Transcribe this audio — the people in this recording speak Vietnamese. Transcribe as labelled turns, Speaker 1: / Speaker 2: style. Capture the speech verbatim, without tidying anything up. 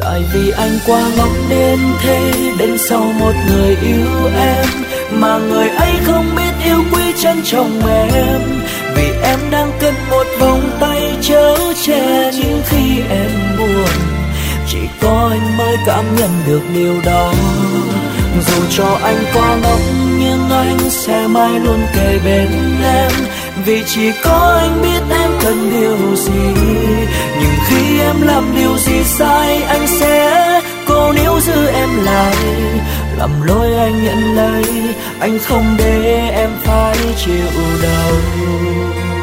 Speaker 1: Tại vì anh quá ngốc đến thế, đến sau một người yêu em mà người ấy không biết yêu quý trân trọng em. Vì em đang cần một vòng tay chở che những khi em buồn, chỉ có anh mới cảm nhận được điều đó. Dù cho anh quá ngốc nhưng anh sẽ mãi luôn kề bên em, vì chỉ có anh biết em cần điều gì. Nhưng khi em làm điều gì sai, anh sẽ cố níu giữ em lại. Lầm lỗi anh nhận lấy, anh không để em phải chịu đau.